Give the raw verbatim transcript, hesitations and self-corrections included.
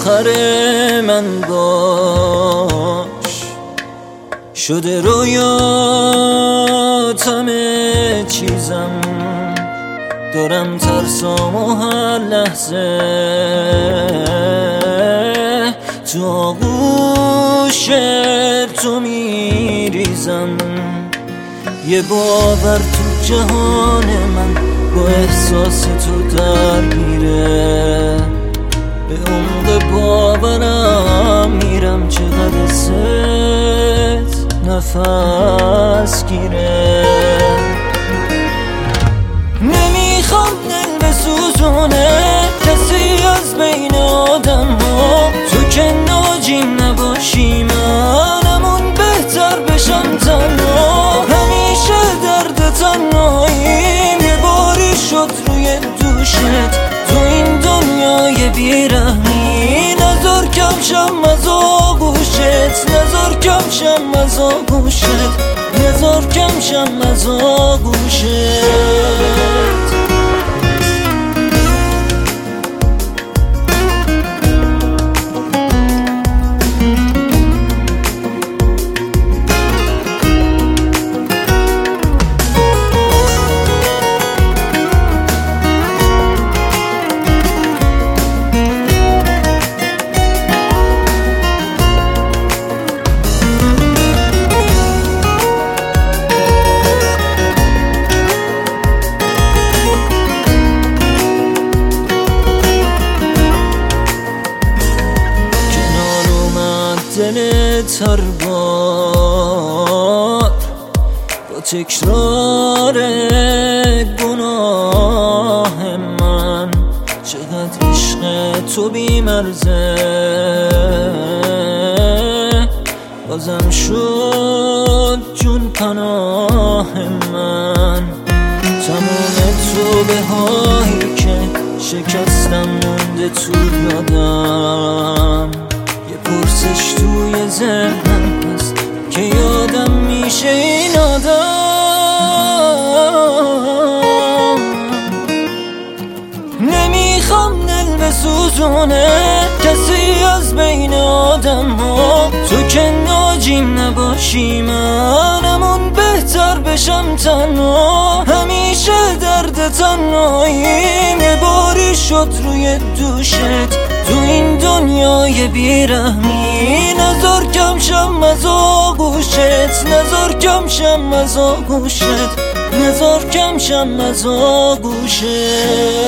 آخر من باش. شده رویات همه چیزم، دارم ترسام و هر لحظه تو آغوش تو میریزم. یه باور تو جهان من با احساس تو درگیره، به عمق باورم میرم چقدر ست نفس گیره. نمیخوام دل بسوزونه کسی از بین آدم ها، تو که ناجیم نباشی منمون بهتر بشم تنها. همیشه درد تنهاییم یه باری شد روی دوشت، تو این دنیای بیرحمی نذار کم شم از آغوشت، نذار کم شم از آغوشت، نذار کم شم از آغوشت. دلت هر بار با تکرار گناه من، چقدر عشق تو بی‌مرزه بازم شد جون پناه من. تمام تو به هایی که شکستم مونده تو یادم، پرسش توی ذهنم هست که یادم میشه این آدم. نمیخوام دل بسوزونه کسی از بین آدم ها، تو که ناجیم نباشی منمون بهتر بشم تنها. همیشه درد تنهاییم یه باری شد روی دوشت، تو این دنیای بیرحمی نذار کم شم از آغوشت، نذار کم شم از آغوشت، نذار کم شم از آغوشت.